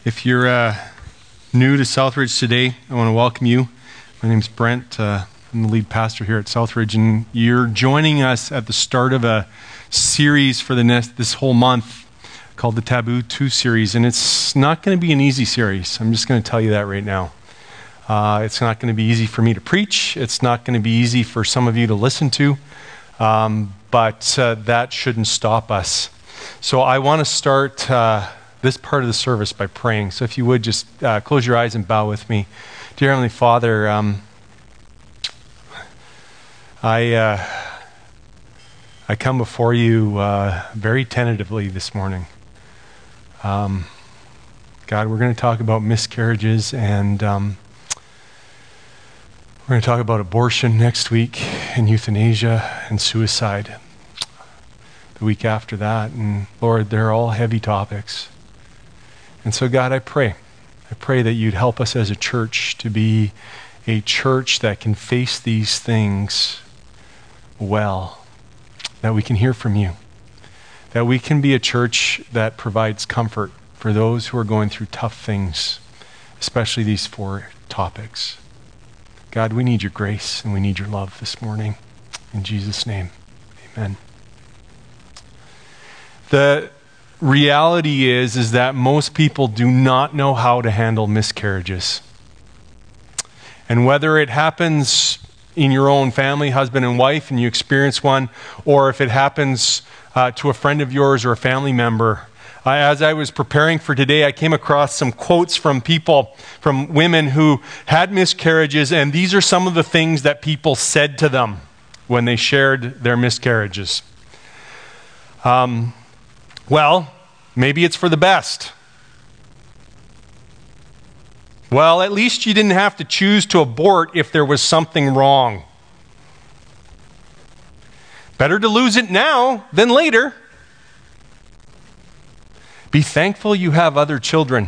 If you're new to Southridge today, I want to welcome you. My name's Brent. I'm the lead pastor here at Southridge, and you're joining us at the start of a series for this whole month called the Taboo 2 series, and it's not going to be an easy series. I'm just going to tell you that right now. It's not going to be easy for me to preach. It's not going to be easy for some of you to listen to, but that shouldn't stop us. So I want to start this part of the service by praying. So if you would just close your eyes and bow with me. Dear Heavenly Father, I come before you very tentatively this morning. God, we're going to talk about miscarriages, and we're going to talk about abortion next week, and euthanasia, and suicide the week after that. And Lord, they're all heavy topics. And so God, I pray that you'd help us as a church to be a church that can face these things well, that we can hear from you, that we can be a church that provides comfort for those who are going through tough things, especially these 4 topics. God, we need your grace and we need your love this morning. In Jesus' name, amen. The reality is that most people do not know how to handle miscarriages. And whether it happens in your own family, husband and wife, and you experience one, or if it happens to a friend of yours or a family member, as I was preparing for today, I came across some quotes from people, from women who had miscarriages, and these are some of the things that people said to them when they shared their miscarriages. Well, maybe it's for the best. Well, at least you didn't have to choose to abort if there was something wrong. Better to lose it now than later. Be thankful you have other children.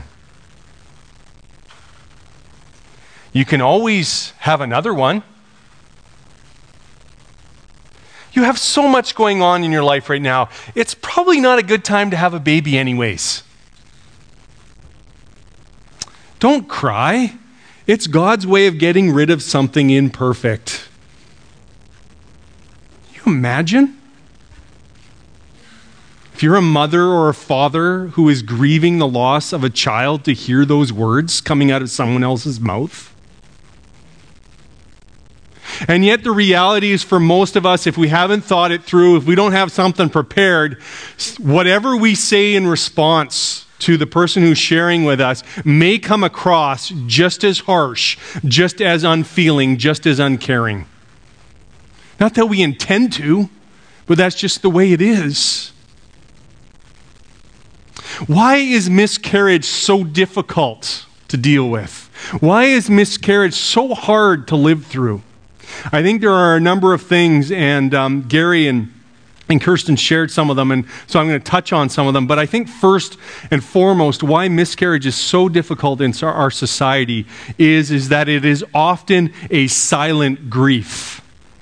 You can always have another one. You have so much going on in your life right now. It's probably not a good time to have a baby anyways. Don't cry. It's God's way of getting rid of something imperfect. Can you imagine? If you're a mother or a father who is grieving the loss of a child, to hear those words coming out of someone else's mouth. And yet the reality is, for most of us, if we haven't thought it through, if we don't have something prepared, whatever we say in response to the person who's sharing with us may come across just as harsh, just as unfeeling, just as uncaring. Not that we intend to, but that's just the way it is. Why is miscarriage so difficult to deal with? Why is miscarriage so hard to live through? I think there are a number of things, and Gary and Kirsten shared some of them, and so I'm going to touch on some of them. But I think first and foremost, why miscarriage is so difficult in our society is that it is often a silent grief.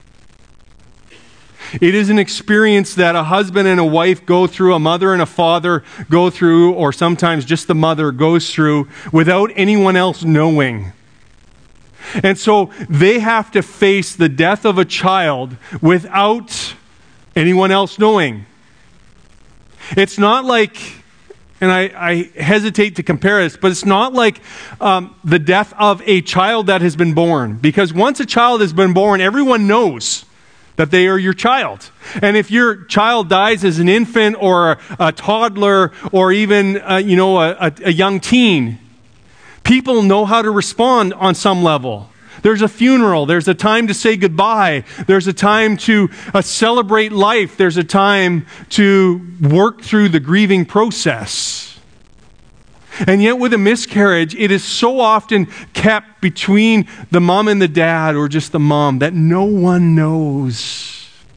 It is an experience that a husband and a wife go through, a mother and a father go through, or sometimes just the mother goes through without anyone else knowing. And so they have to face the death of a child without anyone else knowing. It's not like, and I hesitate to compare this, but it's not like the death of a child that has been born. Because once a child has been born, everyone knows that they are your child. And if your child dies as an infant or a toddler or even a young teen, people know how to respond on some level. There's a funeral. There's a time to say goodbye. There's a time to celebrate life. There's a time to work through the grieving process. And yet with a miscarriage, it is so often kept between the mom and the dad, or just the mom, that no one knows.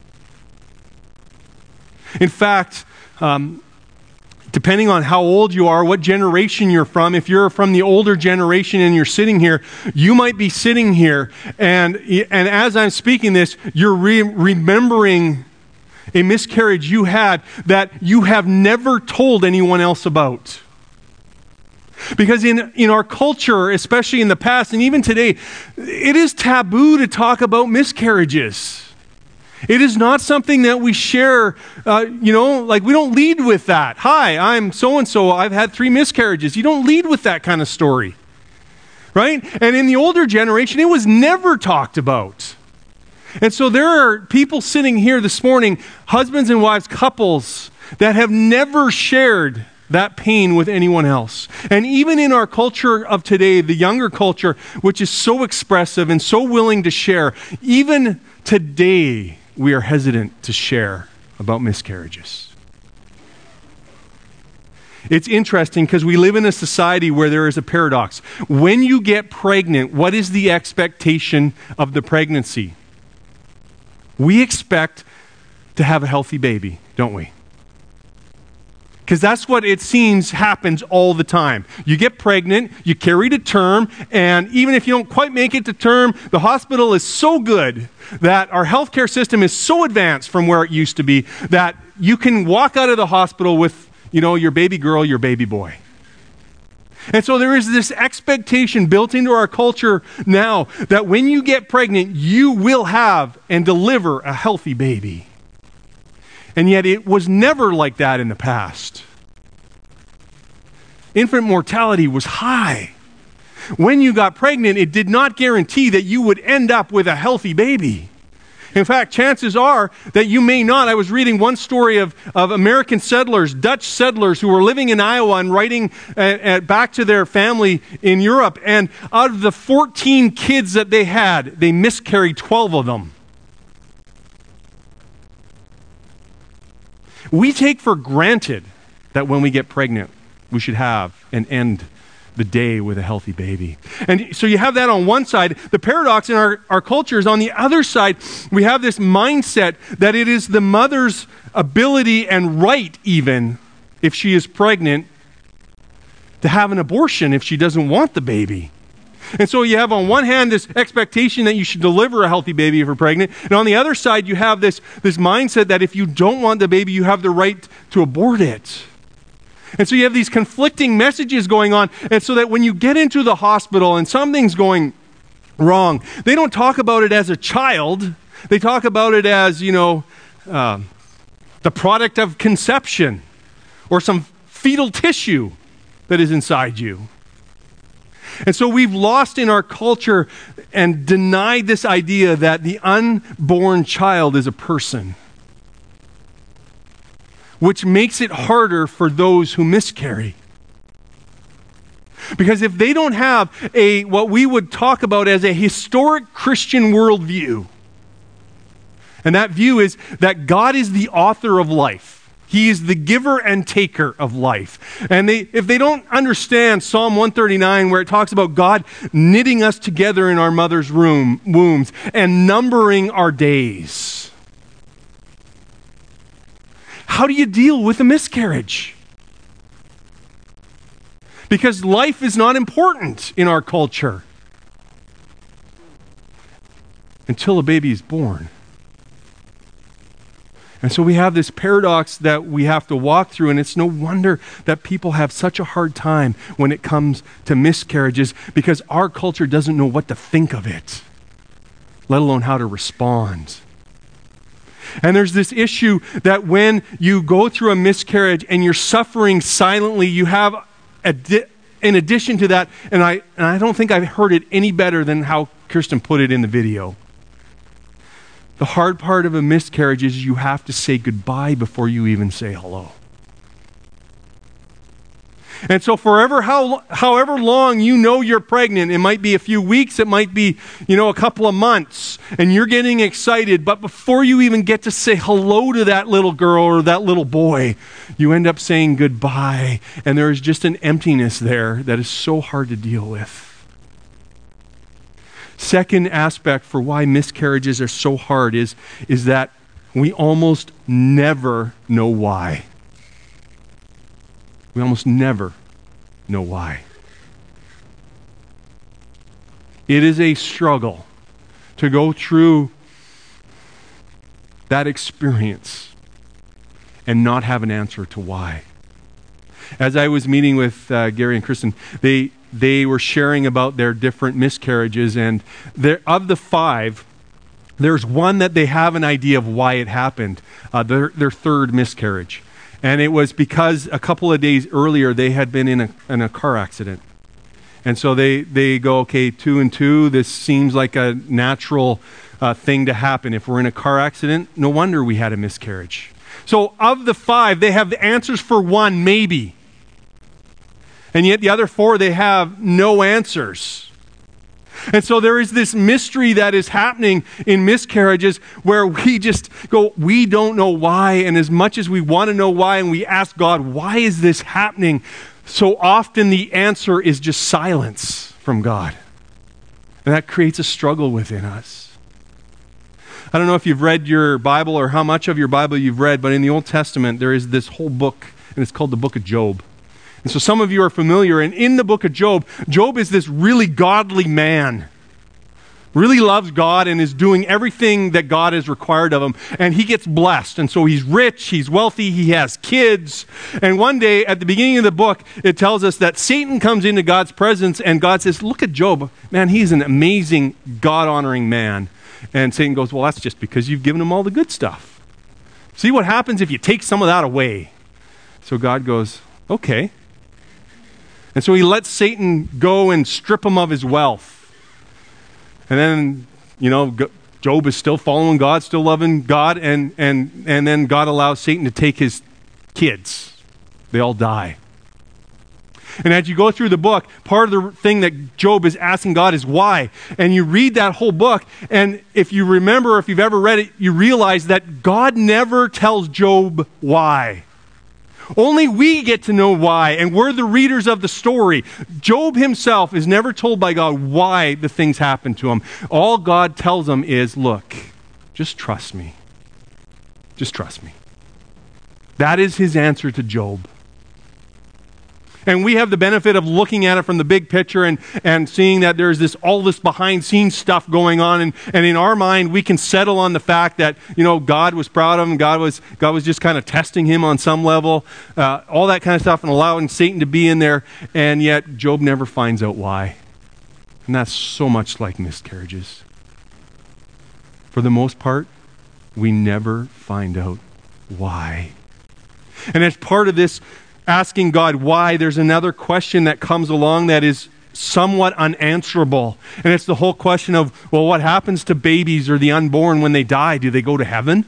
In fact, depending on how old you are, what generation you're from, if you're from the older generation and you're sitting here, you might be sitting here, and as I'm speaking this, you're remembering a miscarriage you had that you have never told anyone else about. Because in our culture, especially in the past and even today, it is taboo to talk about miscarriages. It is not something that we share, like we don't lead with that. Hi, I'm so-and-so, I've had 3 miscarriages. You don't lead with that kind of story, right? And in the older generation, it was never talked about. And so there are people sitting here this morning, husbands and wives, couples, that have never shared that pain with anyone else. And even in our culture of today, the younger culture, which is so expressive and so willing to share, even today, we are hesitant to share about miscarriages. It's interesting because we live in a society where there is a paradox. When you get pregnant, what is the expectation of the pregnancy? We expect to have a healthy baby, don't we? Because that's what it seems happens all the time. You get pregnant, you carry to term, and even if you don't quite make it to term, the hospital is so good that our healthcare system is so advanced from where it used to be that you can walk out of the hospital with, your baby girl, your baby boy. And so there is this expectation built into our culture now that when you get pregnant, you will have and deliver a healthy baby. And yet it was never like that in the past. Infant mortality was high. When you got pregnant, it did not guarantee that you would end up with a healthy baby. In fact, chances are that you may not. I was reading one story of American settlers, Dutch settlers who were living in Iowa and writing back to their family in Europe. And out of the 14 kids that they had, they miscarried 12 of them. We take for granted that when we get pregnant, we should have and end the day with a healthy baby. And so you have that on one side. The paradox in our culture is on the other side. We have this mindset that it is the mother's ability and right, even if she is pregnant, to have an abortion if she doesn't want the baby. And so you have on one hand this expectation that you should deliver a healthy baby if you're pregnant. And on the other side, you have this mindset that if you don't want the baby, you have the right to abort it. And so you have these conflicting messages going on. And so that when you get into the hospital and something's going wrong, they don't talk about it as a child. They talk about it as, the product of conception or some fetal tissue that is inside you. And so we've lost in our culture and denied this idea that the unborn child is a person, which makes it harder for those who miscarry. Because if they don't have what we would talk about as a historic Christian worldview, and that view is that God is the author of life. He is the giver and taker of life. And if they don't understand Psalm 139, where it talks about God knitting us together in our mother's wombs and numbering our days, how do you deal with a miscarriage? Because life is not important in our culture until a baby is born. And so we have this paradox that we have to walk through, and it's no wonder that people have such a hard time when it comes to miscarriages, because our culture doesn't know what to think of it, let alone how to respond. And there's this issue that when you go through a miscarriage and you're suffering silently, you have, in addition to that, and I don't think I've heard it any better than how Kirsten put it in the video. The hard part of a miscarriage is you have to say goodbye before you even say hello. And so however long you know you're pregnant, it might be a few weeks, it might be, a couple of months, and you're getting excited, but before you even get to say hello to that little girl or that little boy, you end up saying goodbye, and there is just an emptiness there that is so hard to deal with. Second aspect for why miscarriages are so hard is that we almost never know why. We almost never know why. It is a struggle to go through that experience and not have an answer to why. As I was meeting with Gary and Kristen, they were sharing about their different miscarriages, and of the 5, there's one that they have an idea of why it happened, their third miscarriage. And it was because a couple of days earlier they had been in a car accident. And so they go, okay, 2 and 2, this seems like a natural thing to happen. If we're in a car accident, no wonder we had a miscarriage. So of the 5, they have the answers for 1, maybe. And yet the other 4, they have no answers. And so there is this mystery that is happening in miscarriages where we just go, we don't know why. And as much as we want to know why, and we ask God, why is this happening? So often the answer is just silence from God. And that creates a struggle within us. I don't know if you've read your Bible or how much of your Bible you've read, but in the Old Testament there is this whole book, and it's called the book of Job. And so some of you are familiar, and in the book of Job, Job is this really godly man. Really loves God and is doing everything that God has required of him. And he gets blessed. And so he's rich, he's wealthy, he has kids. And one day, at the beginning of the book, it tells us that Satan comes into God's presence and God says, look at Job. Man, he's an amazing, God-honoring man. And Satan goes, well, that's just because you've given him all the good stuff. See what happens if you take some of that away. So God goes, okay. And so he lets Satan go and strip him of his wealth. And then, Job is still following God, still loving God, and then God allows Satan to take his kids. They all die. And as you go through the book, part of the thing that Job is asking God is why. And you read that whole book, and if you remember, if you've ever read it, you realize that God never tells Job why. Only we get to know why, and we're the readers of the story. Job himself is never told by God why the things happen to him. All God tells him is, look, just trust me. Just trust me. That is his answer to Job. And we have the benefit of looking at it from the big picture and seeing that there's all this behind-scenes stuff going on. And in our mind, we can settle on the fact that, God was proud of him. God was just kind of testing him on some level. All that kind of stuff and allowing Satan to be in there. And yet, Job never finds out why. And that's so much like miscarriages. For the most part, we never find out why. And as part of this asking God why, there's another question that comes along that is somewhat unanswerable. And it's the whole question of, well, what happens to babies or the unborn when they die? Do they go to heaven?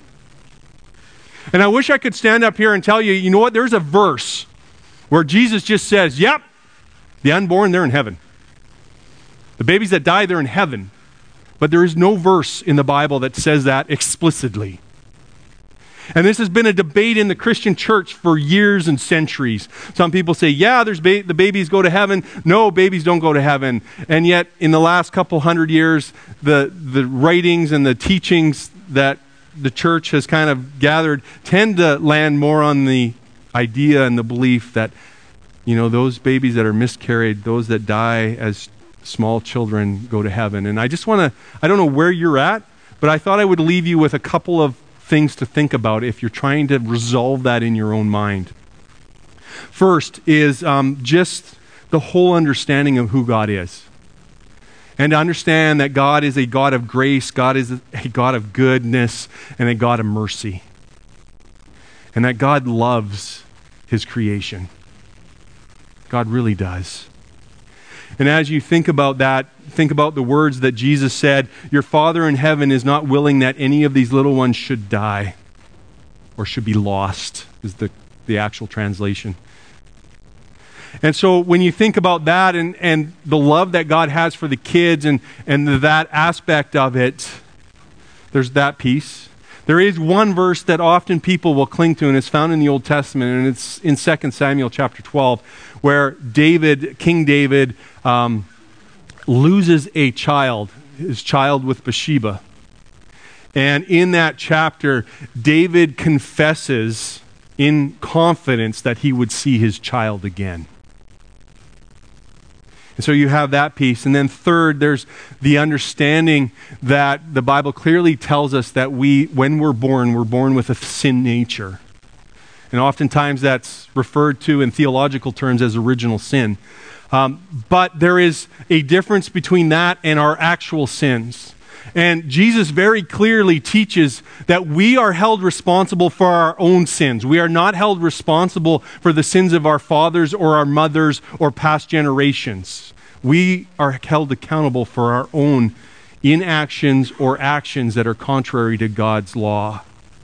And I wish I could stand up here and tell you, you know what, there's a verse where Jesus just says, yep, the unborn, they're in heaven. The babies that die, they're in heaven. But there is no verse in the Bible that says that explicitly. And this has been a debate in the Christian church for years and centuries. Some people say, yeah, the babies go to heaven. No, babies don't go to heaven. And yet, in the last couple hundred years, the writings and the teachings that the church has kind of gathered tend to land more on the idea and the belief that, those babies that are miscarried, those that die as small children go to heaven. And I don't know where you're at, but I thought I would leave you with a couple of things to think about if you're trying to resolve that in your own mind. First is just the whole understanding of who God is. And to understand that God is a God of grace, God is a God of goodness, and a God of mercy. And that God loves his creation. God really does. And as you think about that, think about the words that Jesus said, your Father in heaven is not willing that any of these little ones should die or should be lost, is the actual translation. And so when you think about that and the love that God has for the kids and that aspect of it, there's that piece. There is one verse that often people will cling to, and it's found in the Old Testament, and it's in 2 Samuel chapter 12, where King David loses a child, his child with Bathsheba. And in that chapter, David confesses in confidence that he would see his child again. And so you have that piece. And then third, there's the understanding that the Bible clearly tells us that when we're born with a sin nature. And oftentimes that's referred to in theological terms as original sin. But there is a difference between that and our actual sins. And Jesus very clearly teaches that we are held responsible for our own sins. We are not held responsible for the sins of our fathers or our mothers or past generations. We are held accountable for our own inactions or actions that are contrary to God's law.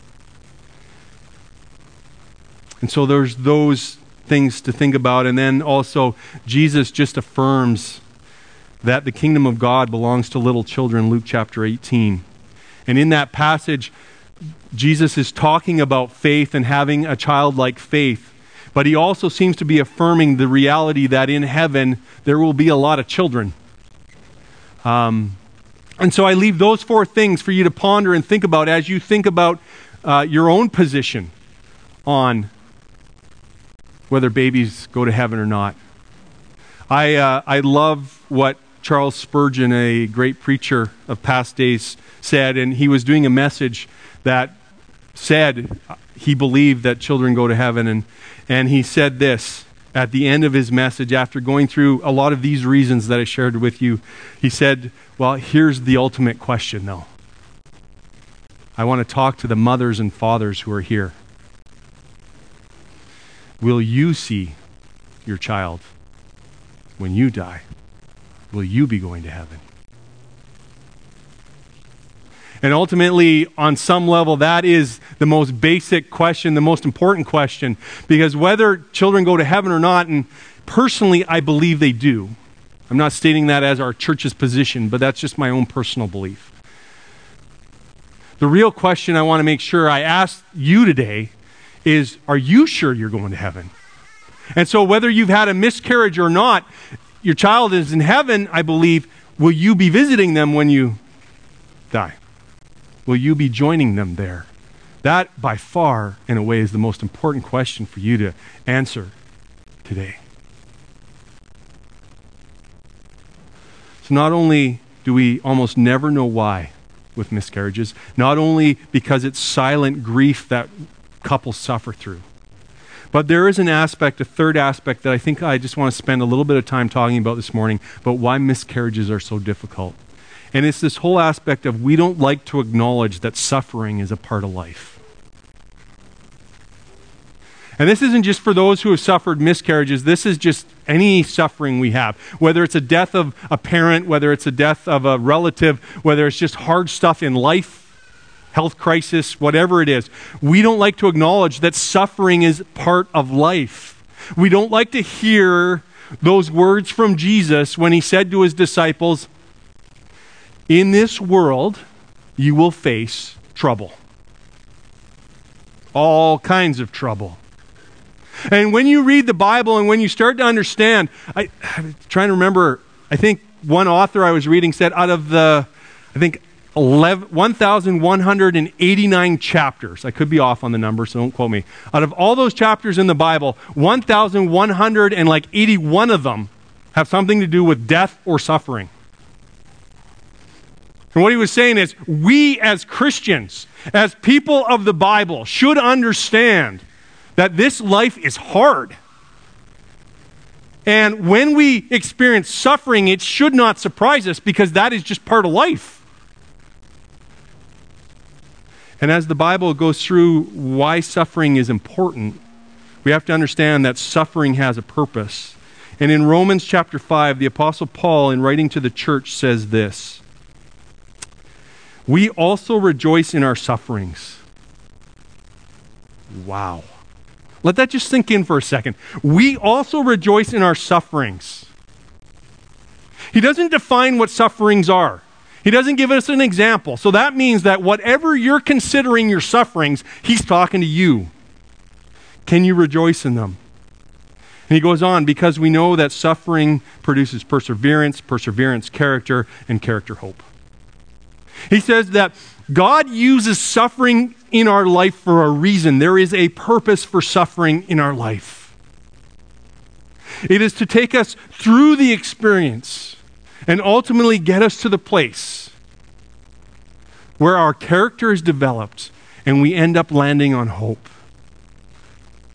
And so there's those things to think about. And then also, Jesus just affirms that the kingdom of God belongs to little children, Luke chapter 18. And in that passage, Jesus is talking about faith and having a childlike faith. But he also seems to be affirming the reality that in heaven, there will be a lot of children. And so I leave those four things for you to ponder and think about as you think about your own position on whether babies go to heaven or not. I love what Charles Spurgeon, a great preacher of past days, said, and he was doing a message that said he believed that children go to heaven, and he said this at the end of his message, after going through a lot of these reasons that I shared with you. He said, well, here's the ultimate question, though. I want to talk to the mothers and fathers who are here. Will you see your child when you die? Will you be going to heaven? And ultimately, on some level, that is the most basic question, the most important question, because whether children go to heaven or not, and personally, I believe they do. I'm not stating that as our church's position, but that's just my own personal belief. The real question I want to make sure I ask you today is, are you sure you're going to heaven? And so whether you've had a miscarriage or not, your child is in heaven, I believe. Will you be visiting them when you die? Will you be joining them there? That, by far, in a way, is the most important question for you to answer today. So not only do we almost never know why with miscarriages, not only because it's silent grief that couples suffer through, but there is an aspect, a third aspect, that I think I just want to spend a little bit of time talking about this morning, about why miscarriages are so difficult. And it's this whole aspect of we don't like to acknowledge that suffering is a part of life. And this isn't just for those who have suffered miscarriages. This is just any suffering we have. Whether it's a death of a parent, whether it's a death of a relative, whether it's just hard stuff in life, health crisis, whatever it is. We don't like to acknowledge that suffering is part of life. We don't like to hear those words from Jesus when he said to his disciples, in this world, you will face trouble. All kinds of trouble. And when you read the Bible and when you start to understand, I'm trying to remember, I think one author I was reading said out of the, 1,189 chapters. I could be off on the number, so don't quote me. Out of all those chapters in the Bible, 1,181 of them have something to do with death or suffering. And what he was saying is, we as Christians, as people of the Bible, should understand that this life is hard. And when we experience suffering, it should not surprise us, because that is just part of life. And as the Bible goes through why suffering is important, we have to understand that suffering has a purpose. And in Romans chapter 5, the Apostle Paul, in writing to the church, says this: we also rejoice in our sufferings. Wow. Let that just sink in for a second. We also rejoice in our sufferings. He doesn't define what sufferings are. He doesn't give us an example. So that means that whatever you're considering your sufferings, he's talking to you. Can you rejoice in them? And he goes on, because we know that suffering produces perseverance, perseverance, character, and character, hope. He says that God uses suffering in our life for a reason. There is a purpose for suffering in our life. It is to take us through the experience and ultimately get us to the place where our character is developed and we end up landing on hope.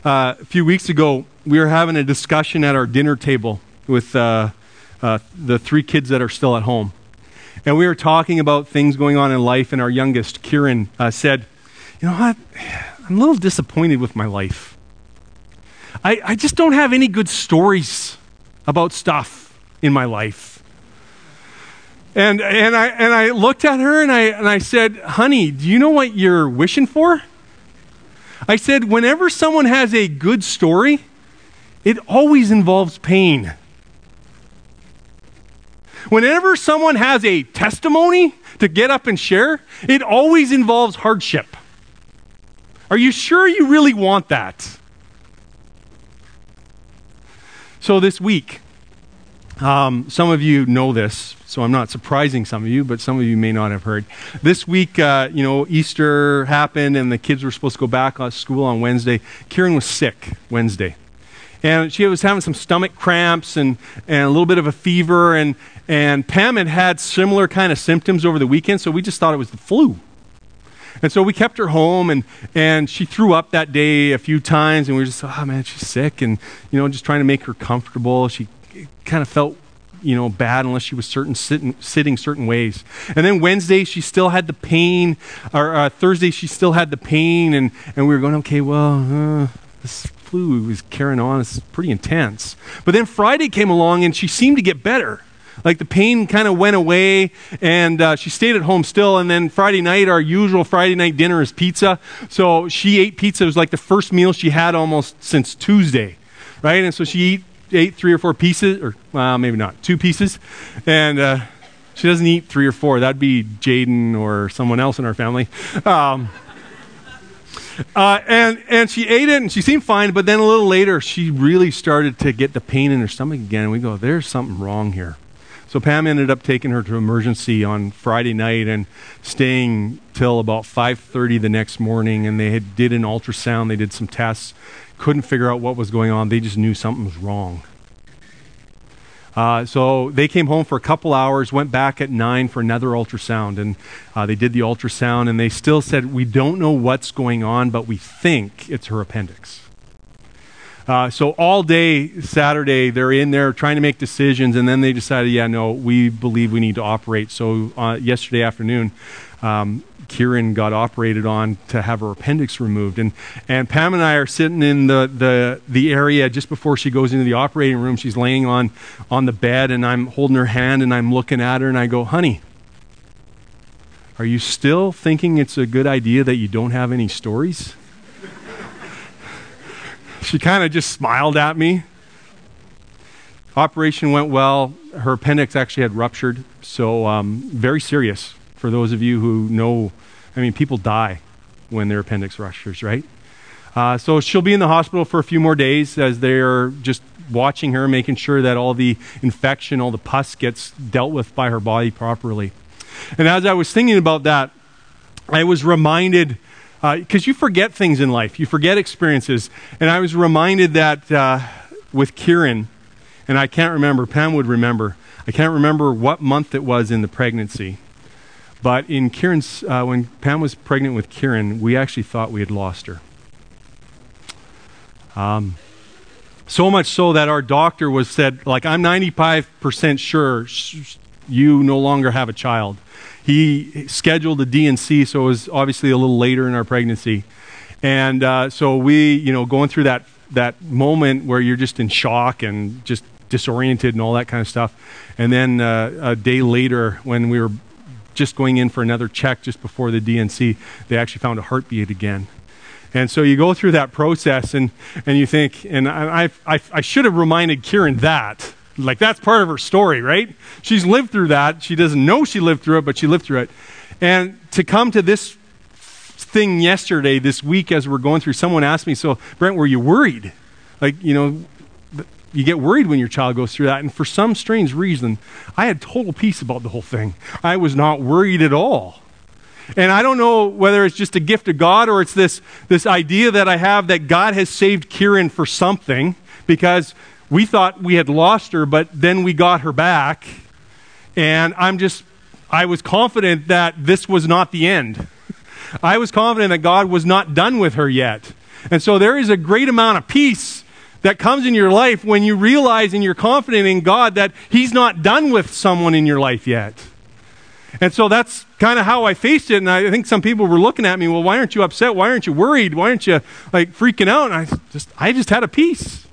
A few weeks ago, we were having a discussion at our dinner table with the 3 kids that are still at home. And we were talking about things going on in life, and our youngest, Kieran, said, you know what, I'm a little disappointed with my life. I just don't have any good stories about stuff in my life. And I looked at her and I said, honey, do you know what you're wishing for? I said, whenever someone has a good story, it always involves pain. Whenever someone has a testimony to get up and share, it always involves hardship. Are you sure you really want that? So this week, some of you know this, so I'm not surprising some of you, but some of you may not have heard. This week, Easter happened and the kids were supposed to go back to school on Wednesday. Kieran was sick Wednesday. And she was having some stomach cramps and a little bit of a fever. And Pam had similar kind of symptoms over the weekend, so we just thought it was the flu. And so we kept her home, and she threw up that day a few times, and we were just, oh man, she's sick, and just trying to make her comfortable. She kind of felt bad unless she was sitting certain ways. And then Wednesday she still had the pain, or Thursday she still had the pain, and we were going, okay, well, this flu was carrying on. It's pretty intense. But then Friday came along and she seemed to get better. Like the pain kind of went away, and she stayed at home still. And then Friday night, our usual Friday night dinner is pizza. So she ate pizza. It was like the first meal she had almost since Tuesday, right? And so she ate 3 or 4 pieces, or maybe not, 2 pieces. And she doesn't eat 3 or 4. That'd be Jaden or someone else in our family. And she ate it, and she seemed fine. But then a little later, she really started to get the pain in her stomach again. And we go, there's something wrong here. So Pam ended up taking her to emergency on Friday night and staying till about 5:30 the next morning. And they did an ultrasound. They did some tests. Couldn't figure out what was going on. They just knew something was wrong. So they came home for a couple hours, went back at 9 for another ultrasound. And they did the ultrasound, and they still said, we don't know what's going on, but we think it's her appendix. So all day Saturday, they're in there trying to make decisions, and then they decided, we believe we need to operate. So yesterday afternoon, Kieran got operated on to have her appendix removed. And Pam and I are sitting in the area just before she goes into the operating room. She's laying on the bed, and I'm holding her hand, and I'm looking at her, and I go, honey, are you still thinking it's a good idea that you don't have any stories? She kind of just smiled at me. Operation went well. Her appendix actually had ruptured, so very serious for those of you who know. People die when their appendix ruptures, right? So she'll be in the hospital for a few more days as they're just watching her, making sure that all the infection, all the pus gets dealt with by her body properly. And as I was thinking about that, I was reminded, because you forget things in life, you forget experiences, and I was reminded that with Kieran, and I can't remember, Pam would remember, I can't remember what month it was in the pregnancy, but in Kieran's, when Pam was pregnant with Kieran, we actually thought we had lost her. So much so that our doctor said, I'm 95% sure you no longer have a child. He scheduled a D&C, so it was obviously a little later in our pregnancy. And so we, going through that moment where you're just in shock and just disoriented and all that kind of stuff. And then a day later, when we were just going in for another check just before the D&C, they actually found a heartbeat again. And so you go through that process, and you think, and I should have reminded Kieran that. That's part of her story, right? She's lived through that. She doesn't know she lived through it, but she lived through it. And to come to this thing yesterday, this week, as we're going through, someone asked me, so, Brent, were you worried? You get worried when your child goes through that. And for some strange reason, I had total peace about the whole thing. I was not worried at all. And I don't know whether it's just a gift of God or it's this idea that I have that God has saved Kieran for something, because we thought we had lost her, but then we got her back. And I was confident that this was not the end. I was confident that God was not done with her yet. And so there is a great amount of peace that comes in your life when you realize and you're confident in God that He's not done with someone in your life yet. And so that's kind of how I faced it. And I think some people were looking at me, well, why aren't you upset? Why aren't you worried? Why aren't you like freaking out? And I just had a peace.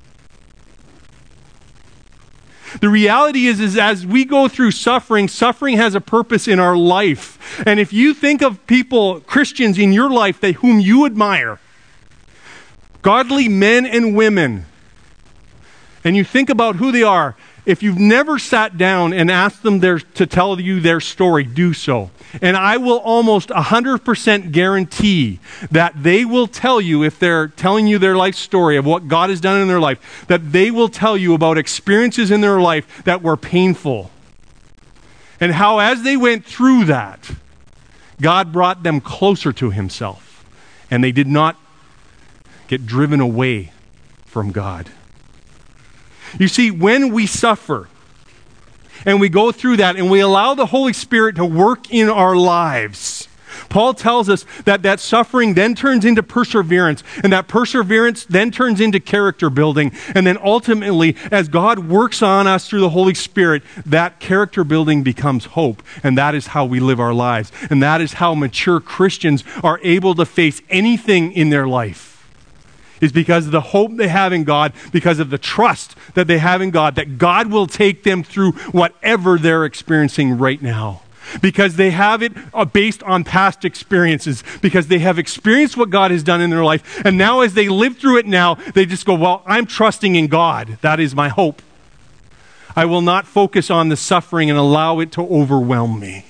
The reality is as we go through suffering, suffering has a purpose in our life. And if you think of people, Christians in your life whom you admire, godly men and women, and you think about who they are, if you've never sat down and asked them to tell you their story, do so. And I will almost 100% guarantee that they will tell you, if they're telling you their life story of what God has done in their life, that they will tell you about experiences in their life that were painful. And how as they went through that, God brought them closer to Himself. And they did not get driven away from God. You see, when we suffer and we go through that and we allow the Holy Spirit to work in our lives, Paul tells us that suffering then turns into perseverance, and that perseverance then turns into character building. And then ultimately, as God works on us through the Holy Spirit, that character building becomes hope. And that is how we live our lives. And that is how mature Christians are able to face anything in their life. Is because of the hope they have in God, because of the trust that they have in God, that God will take them through whatever they're experiencing right now. Because they have it based on past experiences, because they have experienced what God has done in their life, and now as they live through it now, they just go, well, I'm trusting in God. That is my hope. I will not focus on the suffering and allow it to overwhelm me.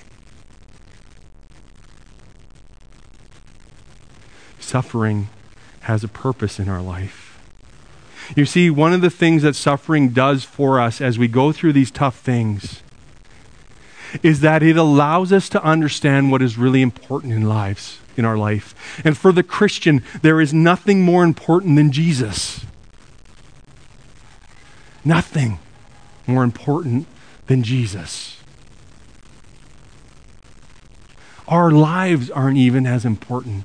Suffering has a purpose in our life. You see, one of the things that suffering does for us as we go through these tough things is that it allows us to understand what is really important in our life. And for the Christian, there is nothing more important than Jesus. Nothing more important than Jesus. Our lives aren't even as important.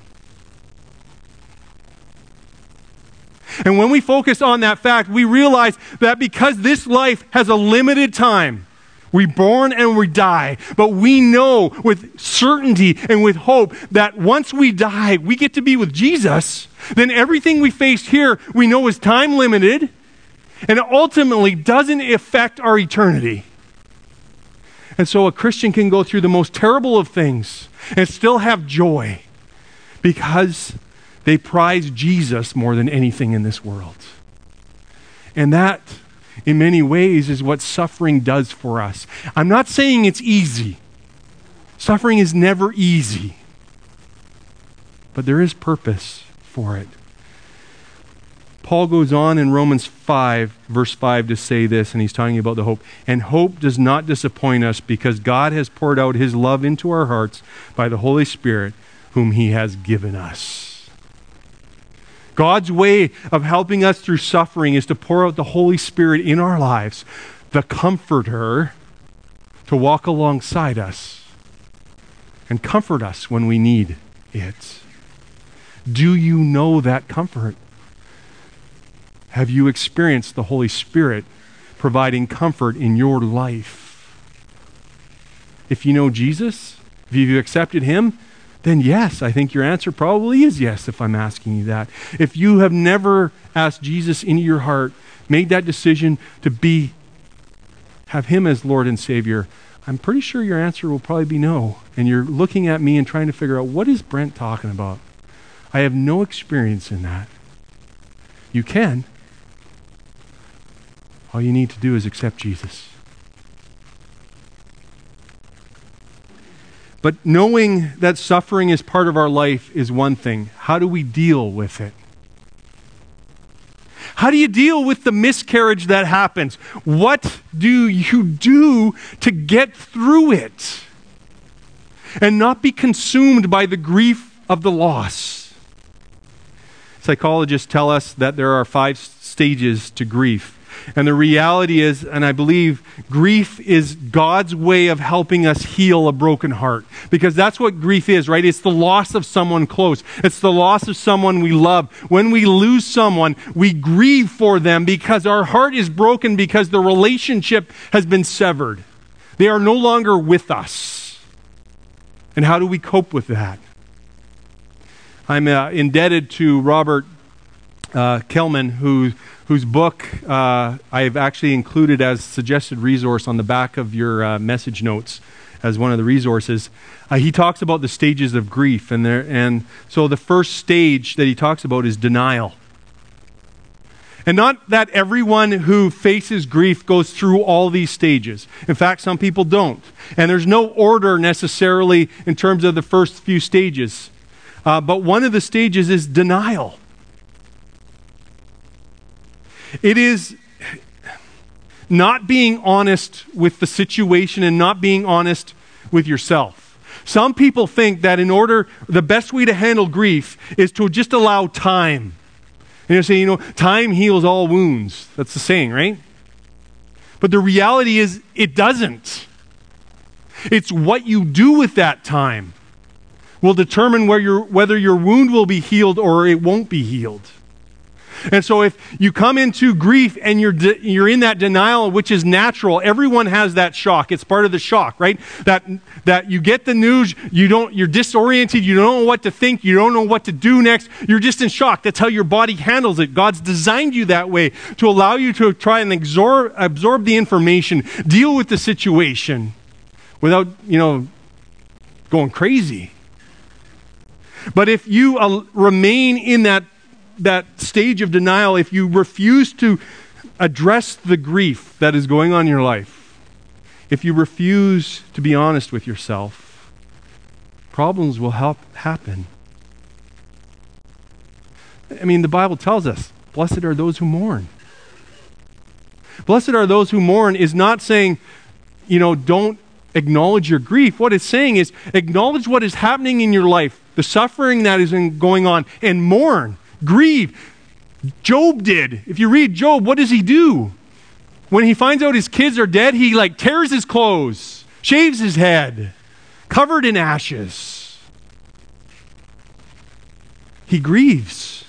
And when we focus on that fact, we realize that because this life has a limited time, we're born and we die, but we know with certainty and with hope that once we die, we get to be with Jesus, then everything we face here we know is time limited and ultimately doesn't affect our eternity. And so a Christian can go through the most terrible of things and still have joy because they prize Jesus more than anything in this world. And that, in many ways, is what suffering does for us. I'm not saying it's easy. Suffering is never easy. But there is purpose for it. Paul goes on in Romans 5, verse 5 to say this, and he's talking about the hope. And hope does not disappoint us because God has poured out His love into our hearts by the Holy Spirit, whom He has given us. God's way of helping us through suffering is to pour out the Holy Spirit in our lives, the Comforter, to walk alongside us and comfort us when we need it. Do you know that comfort? Have you experienced the Holy Spirit providing comfort in your life? If you know Jesus, if you've accepted Him, then yes, I think your answer probably is yes if I'm asking you that. If you have never asked Jesus into your heart, made that decision to have Him as Lord and Savior, I'm pretty sure your answer will probably be no. And you're looking at me and trying to figure out, what is Brent talking about? I have no experience in that. You can. All you need to do is accept Jesus. But knowing that suffering is part of our life is one thing. How do we deal with it? How do you deal with the miscarriage that happens? What do you do to get through it and not be consumed by the grief of the loss? Psychologists tell us that there are 5 stages to grief. And the reality is, and I believe grief is God's way of helping us heal a broken heart. Because that's what grief is, right? It's the loss of someone close. It's the loss of someone we love. When we lose someone, we grieve for them because our heart is broken because the relationship has been severed. They are no longer with us. And how do we cope with that? I'm indebted to Robert Kellman, whose book I've actually included as suggested resource on the back of your message notes as one of the resources. He talks about the stages of grief, and so the first stage that he talks about is denial. And not that everyone who faces grief goes through all these stages. In fact, some people don't. And there's no order necessarily in terms of the first few stages. But one of the stages is denial. It is not being honest with the situation and not being honest with yourself. Some people think that the best way to handle grief is to just allow time. And you say, time heals all wounds. That's the saying, right? But the reality is, it doesn't. It's what you do with that time will determine whether your wound will be healed or it won't be healed. And so if you come into grief and you're in that denial, which is natural, everyone has that shock. It's part of the shock, right? That you get the news, you're disoriented, you don't know what to think, you don't know what to do next. You're just in shock. That's how your body handles it. God's designed you that way to allow you to try and absorb the information, deal with the situation without, going crazy. But if you remain in that stage of denial, if you refuse to address the grief that is going on in your life, if you refuse to be honest with yourself, problems will happen. I mean, the Bible tells us, blessed are those who mourn. Blessed are those who mourn is not saying, don't acknowledge your grief. What it's saying is acknowledge what is happening in your life, the suffering that is going on, and mourn. Grieve. Job did. If you read Job, what does he do? When he finds out his kids are dead, he tears his clothes, shaves his head, covered in ashes. He grieves.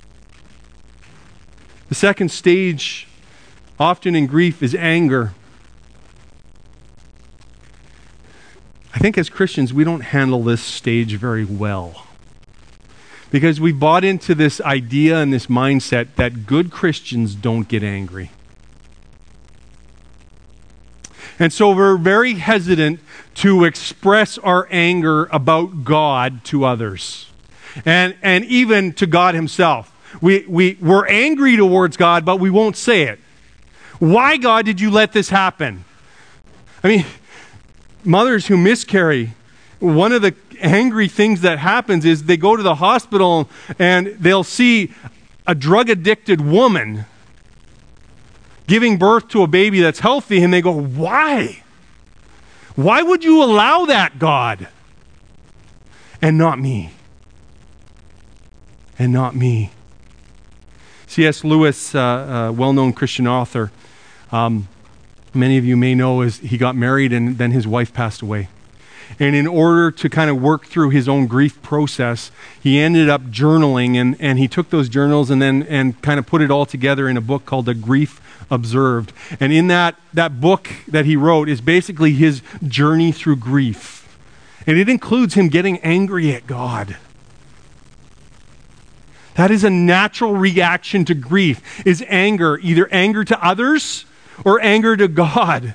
The second stage, often in grief, is anger. I think as Christians, we don't handle this stage very well. Because we bought into this idea and this mindset that good Christians don't get angry. And so we're very hesitant to express our anger about God to others. And even to God himself. We're angry towards God, but we won't say it. Why, God, did you let this happen? I mean, mothers who miscarry, one of the angry things that happens is they go to the hospital and they'll see a drug-addicted woman giving birth to a baby that's healthy, and they go, why? Why would you allow that, God? And not me. And not me. C.S. Lewis, a well-known Christian author, many of you may know, he got married and then his wife passed away. And in order to kind of work through his own grief process, he ended up journaling, and he took those journals and kind of put it all together in a book called The Grief Observed. And in that book that he wrote is basically his journey through grief. And it includes him getting angry at God. That is a natural reaction to grief, is anger, either anger to others or anger to God.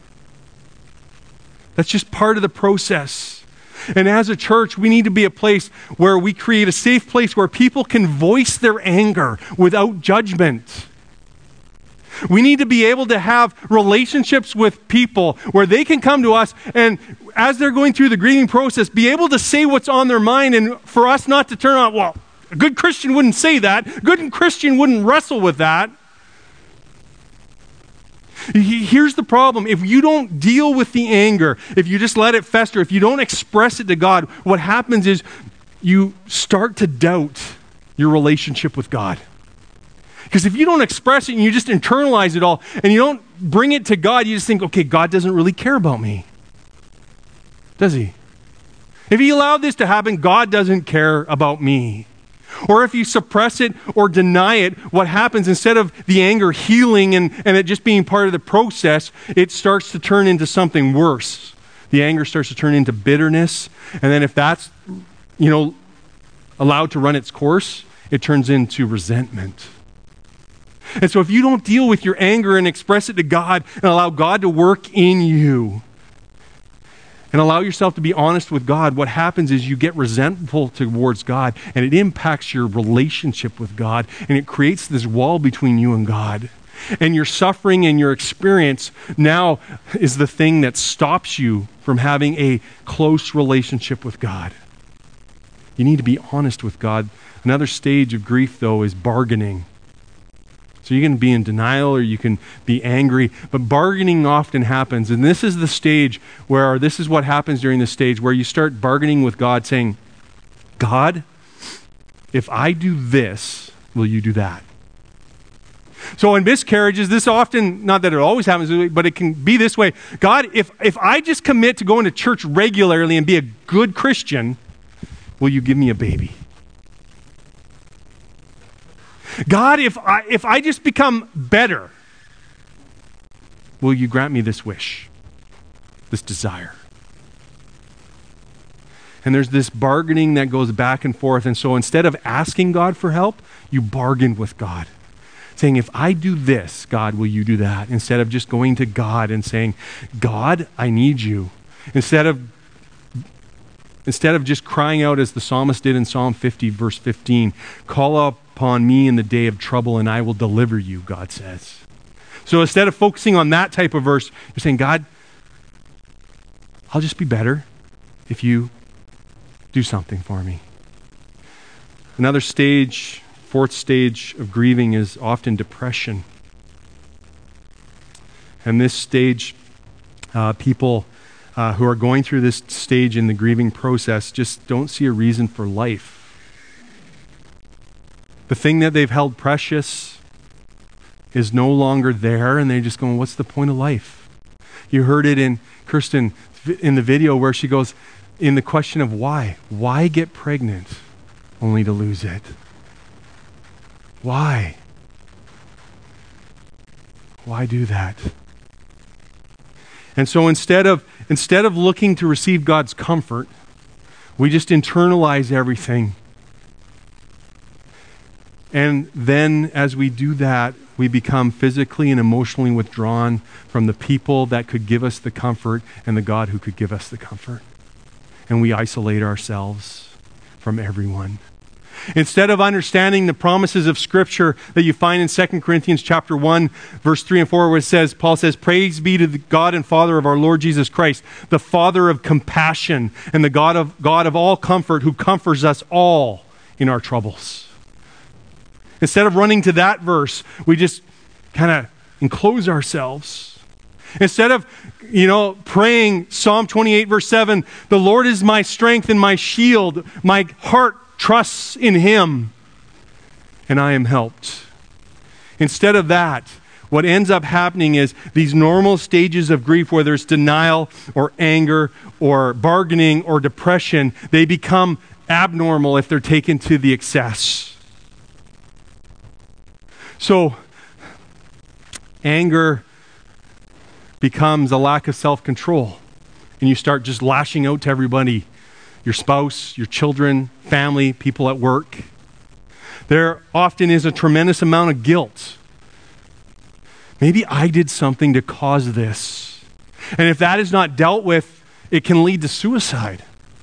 That's just part of the process. And as a church, we need to be a place where we create a safe place where people can voice their anger without judgment. We need to be able to have relationships with people where they can come to us and as they're going through the grieving process, be able to say what's on their mind, and for us not to turn on, well, a good Christian wouldn't say that. A good Christian wouldn't wrestle with that. Here's the problem. If you don't deal with the anger, if you just let it fester, if you don't express it to God, what happens is you start to doubt your relationship with God. Because if you don't express it and you just internalize it all and you don't bring it to God, you just think, okay, God doesn't really care about me. Does he? If he allowed this to happen, God doesn't care about me. Or if you suppress it or deny it, what happens, instead of the anger healing and it just being part of the process, it starts to turn into something worse. The anger starts to turn into bitterness. And then if that's, allowed to run its course, it turns into resentment. And so if you don't deal with your anger and express it to God and allow God to work in you and allow yourself to be honest with God, what happens is you get resentful towards God, and it impacts your relationship with God, and it creates this wall between you and God. And your suffering and your experience now is the thing that stops you from having a close relationship with God. You need to be honest with God. Another stage of grief, though, is bargaining. So you can be in denial or you can be angry, but bargaining often happens. And this is the stage where, this is what happens during this stage where you start bargaining with God, saying, God, if I do this, will you do that? So in miscarriages, this often, not that it always happens, but it can be this way. God, if I just commit to going to church regularly and be a good Christian, will you give me a baby? God, if I just become better, will you grant me this wish, this desire? And there's this bargaining that goes back and forth. And so instead of asking God for help, you bargain with God, saying, if I do this, God, will you do that? Instead of just going to God and saying, God, I need you. Instead of just crying out as the psalmist did in Psalm 50, verse 15, call upon me in the day of trouble and I will deliver you, God says. So instead of focusing on that type of verse, you're saying, God, I'll just be better if you do something for me. Another stage, fourth stage of grieving is often depression. And this stage, people who are going through this stage in the grieving process just don't see a reason for life. The thing that they've held precious is no longer there, and they're just going, what's the point of life? You heard it in Kirsten in the video where she goes, in the question of why. Why get pregnant only to lose it? Why? Why do that? And so instead of looking to receive God's comfort, we just internalize everything. And then as we do that, we become physically and emotionally withdrawn from the people that could give us the comfort and the God who could give us the comfort. And we isolate ourselves from everyone. Instead of understanding the promises of Scripture that you find in 2 Corinthians chapter 1, verse 3 and 4, where Paul says, praise be to the God and Father of our Lord Jesus Christ, the Father of compassion and the God of all comfort, who comforts us all in our troubles. Instead of running to that verse, we just kind of enclose ourselves. Instead of, praying Psalm 28, verse 7, the Lord is my strength and my shield, my heart trusts in him, and I am helped. Instead of that, what ends up happening is these normal stages of grief, whether it's denial or anger or bargaining or depression, they become abnormal if they're taken to the excess. So, anger becomes a lack of self-control, and you start just lashing out to everybody, your spouse, your children, family, people at work. There often is a tremendous amount of guilt. Maybe I did something to cause this. And if that is not dealt with, it can lead to suicide.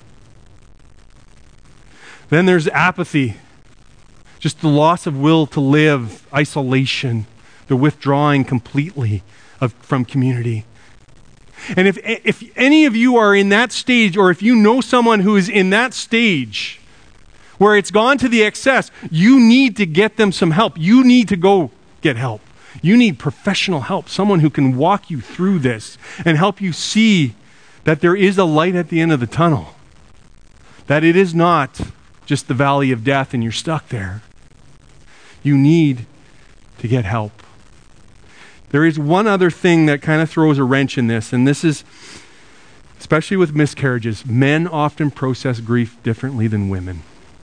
Then there's apathy. Just the loss of will to live, isolation, the withdrawing completely from community. And if any of you are in that stage, or if you know someone who is in that stage where it's gone to the excess, you need to get them some help. You need to go get help. You need professional help, someone who can walk you through this and help you see that there is a light at the end of the tunnel, that it is not just the valley of death and you're stuck there. You need to get help. There is one other thing that kind of throws a wrench in this, and this is, especially with miscarriages, men often process grief differently than women.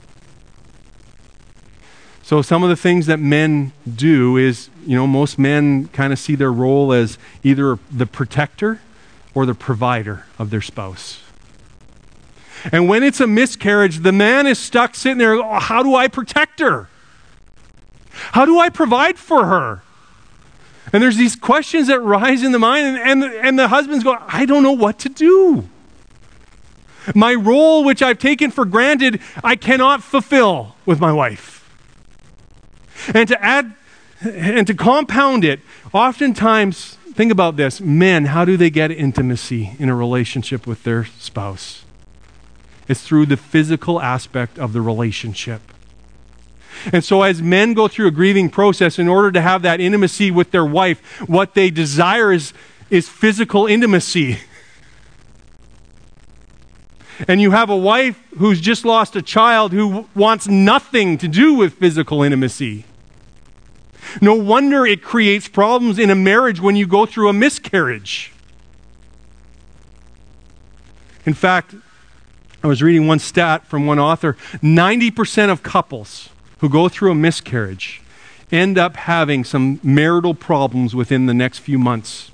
So some of the things that men do is, most men kind of see their role as either the protector or the provider of their spouse. And when it's a miscarriage, the man is stuck sitting there, how do I protect her? How do I provide for her? And there's these questions that rise in the mind, and the husband's going, I don't know what to do. My role, which I've taken for granted, I cannot fulfill with my wife. And to compound it, oftentimes, think about this, men, how do they get intimacy in a relationship with their spouse? It's through the physical aspect of the relationship. And so as men go through a grieving process, in order to have that intimacy with their wife, what they desire is physical intimacy. And you have a wife who's just lost a child who wants nothing to do with physical intimacy. No wonder it creates problems in a marriage when you go through a miscarriage. In fact, I was reading one stat from one author, 90% of couples who go through a miscarriage end up having some marital problems within the next few months.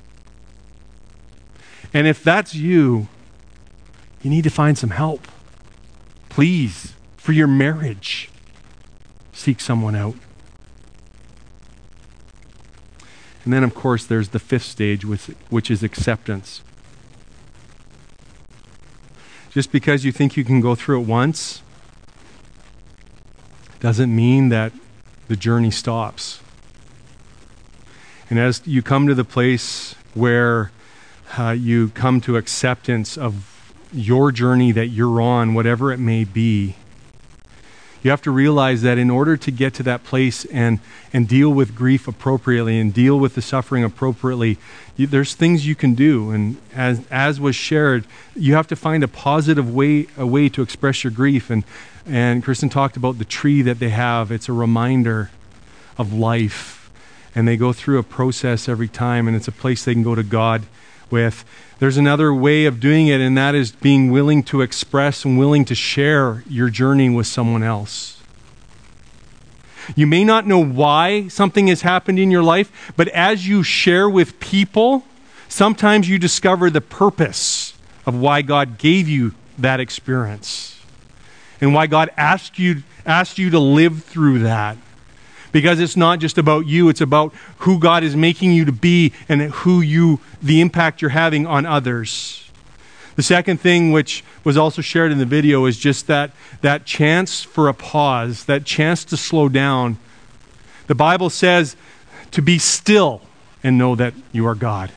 And if that's you need to find some help. Please, for your marriage, seek someone out. And then, of course, there's the fifth stage, which is acceptance. Just because you think you can go through it once doesn't mean that the journey stops. And as you come to the place where you come to acceptance of your journey that you're on, whatever it may be, you have to realize that in order to get to that place and deal with grief appropriately and deal with the suffering appropriately, there's things you can do. And as was shared, you have to find a positive way to express your grief. And Kristen talked about the tree that they have. It's a reminder of life. And they go through a process every time, and it's a place they can go to God with. There's another way of doing it, and that is being willing to express and willing to share your journey with someone else. You may not know why something has happened in your life, but as you share with people, sometimes you discover the purpose of why God gave you that experience and why God asked you to live through that. Because it's not just about you, it's about who God is making you to be and the impact you're having on others. The second thing, which was also shared in the video, is just that chance for a pause, that chance to slow down. The Bible says to be still and know that you are God.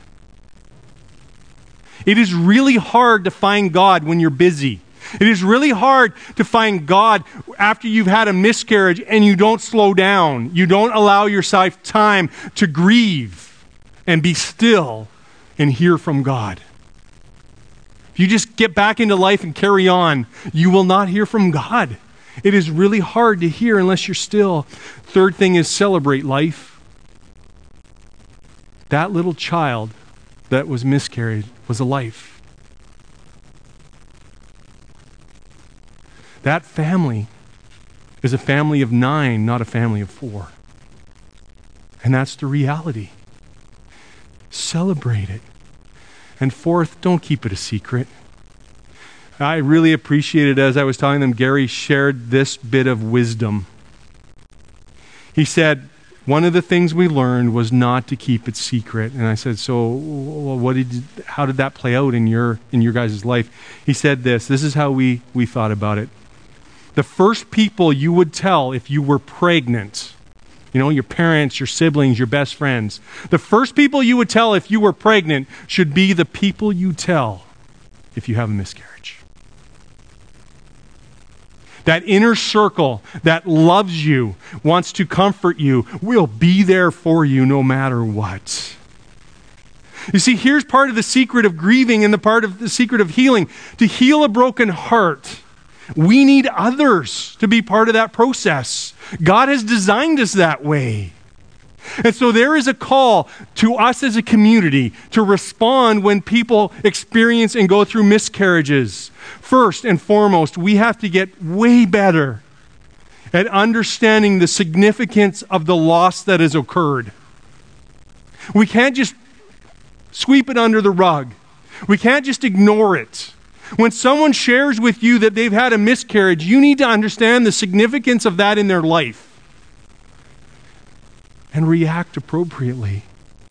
It is really hard to find God when you're busy. It is really hard to find God after you've had a miscarriage and you don't slow down. You don't allow yourself time to grieve and be still and hear from God. If you just get back into life and carry on, you will not hear from God. It is really hard to hear unless you're still. Third thing is celebrate life. That little child that was miscarried was a life. That family is a family of 9, not a family of 4. And that's the reality. Celebrate it. And fourth, don't keep it a secret. I really appreciated, as I was telling them, Gary shared this bit of wisdom. He said, one of the things we learned was not to keep it secret. And I said, so how did that play out in your guys' life? He said this is how we thought about it. The first people you would tell if you were pregnant, your parents, your siblings, your best friends, the first people you would tell if you were pregnant should be the people you tell if you have a miscarriage. That inner circle that loves you, wants to comfort you, will be there for you no matter what. You see, here's part of the secret of grieving and the part of the secret of healing. To heal a broken heart, we need others to be part of that process. God has designed us that way. And so there is a call to us as a community to respond when people experience and go through miscarriages. First and foremost, we have to get way better at understanding the significance of the loss that has occurred. We can't just sweep it under the rug. We can't just ignore it. When someone shares with you that they've had a miscarriage, you need to understand the significance of that in their life and react appropriately.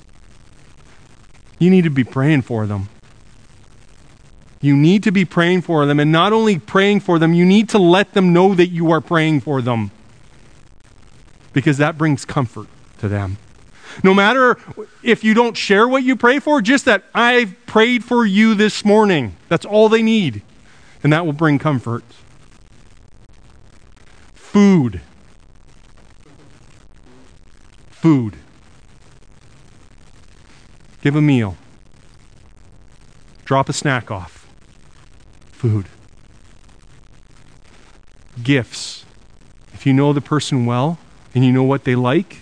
You need to be praying for them. You need to be praying for them, and not only praying for them, you need to let them know that you are praying for them, because that brings comfort to them. No matter if you don't share what you pray for, just that I've prayed for you this morning. That's all they need, and that will bring comfort. Food. Give a meal. Drop a snack off. Food. Gifts. If you know the person well and you know what they like.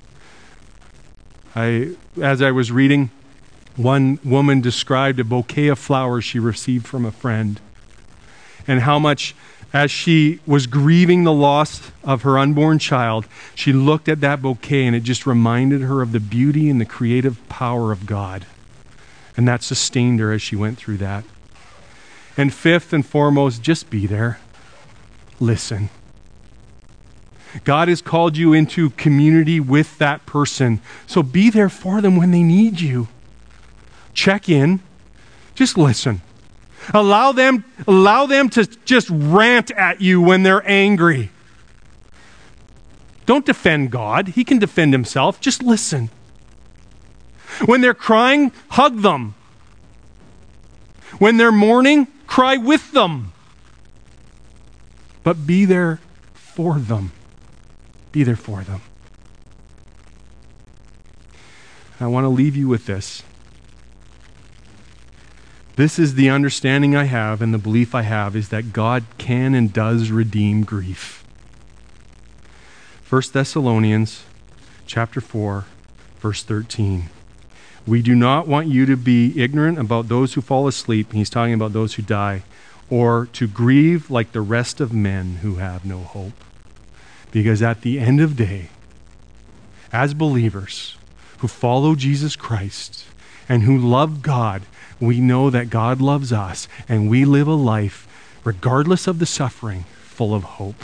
As I was reading, one woman described a bouquet of flowers she received from a friend, and how much, as she was grieving the loss of her unborn child, she looked at that bouquet and it just reminded her of the beauty and the creative power of God. And that sustained her as she went through that. And fifth and foremost, just be there. Listen. God has called you into community with that person. So be there for them when they need you. Check in. Just listen. Allow them to just rant at you when they're angry. Don't defend God. He can defend himself. Just listen. When they're crying, hug them. When they're mourning, cry with them. But be there for them. Be there for them. I want to leave you with this. This is the understanding I have, and the belief I have is that God can and does redeem grief. 1 Thessalonians chapter 4, verse 13. We do not want you to be ignorant about those who fall asleep. He's talking about those who die. Or to grieve like the rest of men who have no hope. Because at the end of the day, as believers who follow Jesus Christ and who love God, we know that God loves us, and we live a life, regardless of the suffering, full of hope.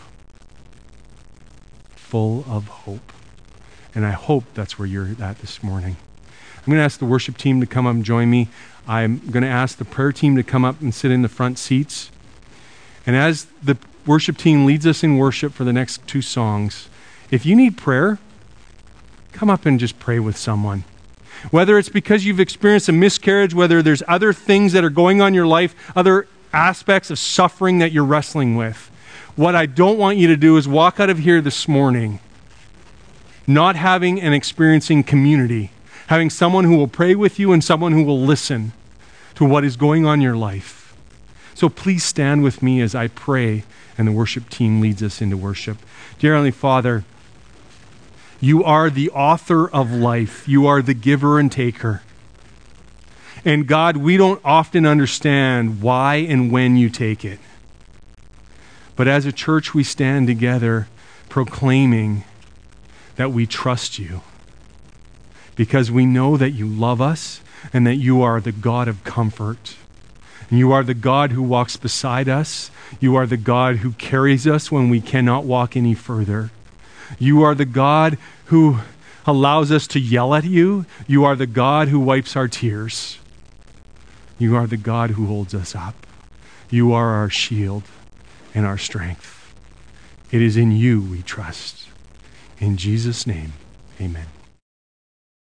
Full of hope. And I hope that's where you're at this morning. I'm going to ask the worship team to come up and join me. I'm going to ask the prayer team to come up and sit in the front seats. And as the worship team leads us in worship for the next two songs, if you need prayer, come up and just pray with someone. Whether it's because you've experienced a miscarriage, whether there's other things that are going on in your life, other aspects of suffering that you're wrestling with. What I don't want you to do is walk out of here this morning not having and experiencing community, having someone who will pray with you and someone who will listen to what is going on in your life. So please stand with me as I pray and the worship team leads us into worship. Dear Heavenly Father, you are the author of life. You are the giver and taker. And God, we don't often understand why and when you take it. But as a church, we stand together proclaiming that we trust you, because we know that you love us and that you are the God of comfort. And you are the God who walks beside us. You are the God who carries us when we cannot walk any further. You are the God who allows us to yell at you. You are the God who wipes our tears. You are the God who holds us up. You are our shield and our strength. It is in you we trust. In Jesus' name, amen.